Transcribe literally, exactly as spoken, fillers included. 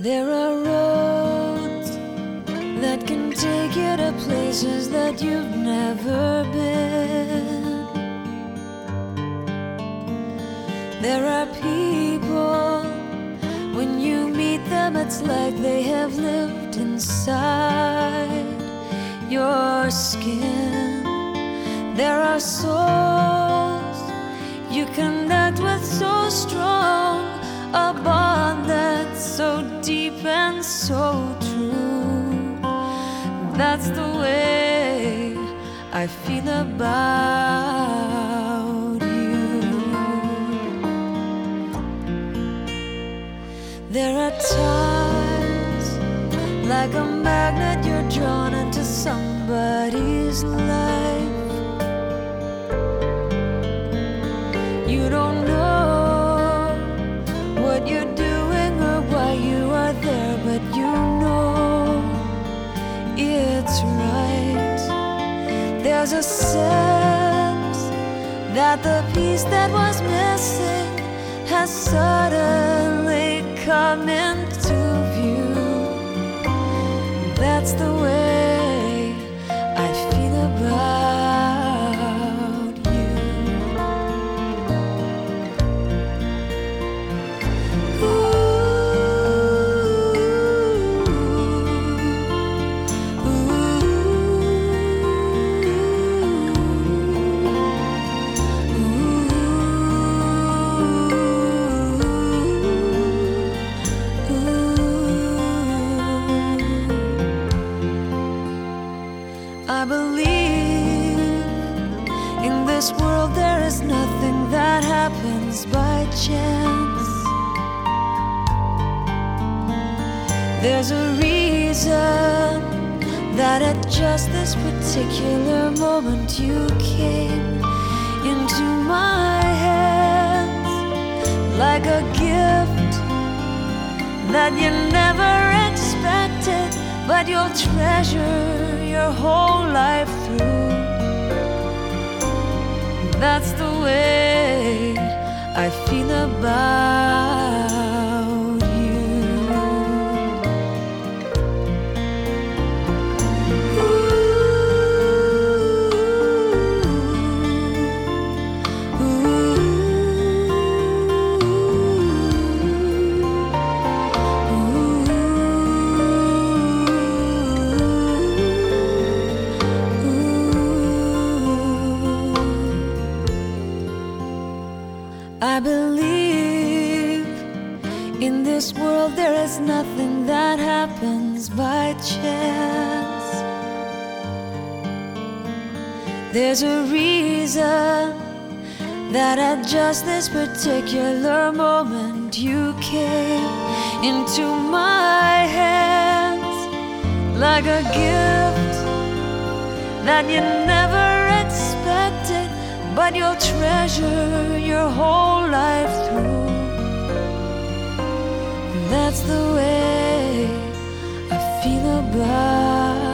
There are roads that can take you to places that you've never been. There are people, when you meet them, it's like they have lived inside your skin. There are souls you connect with so strong, a bond that's so deep and so true. That's the way I feel about you. There are times, like a magnet, you're drawn into somebody's life. You don't know what you're doing or why you are there, but you know it's right. There's a sense that the piece that was missing has suddenly come into view. That's the way I feel about you. Ooh, I believe in this world there is nothing that happens by chance. There's a reason that at just this particular moment you came into my hands, like a gift that you never expected, but you'll treasure your whole life through. That's the way I feel about you. Ooh, ooh, I believe in this world there is nothing that happens by chance. There's a reason that at just this particular moment you came into my hands, like a gift that you never expected, but you'll treasure your whole life through. That's the way I feel about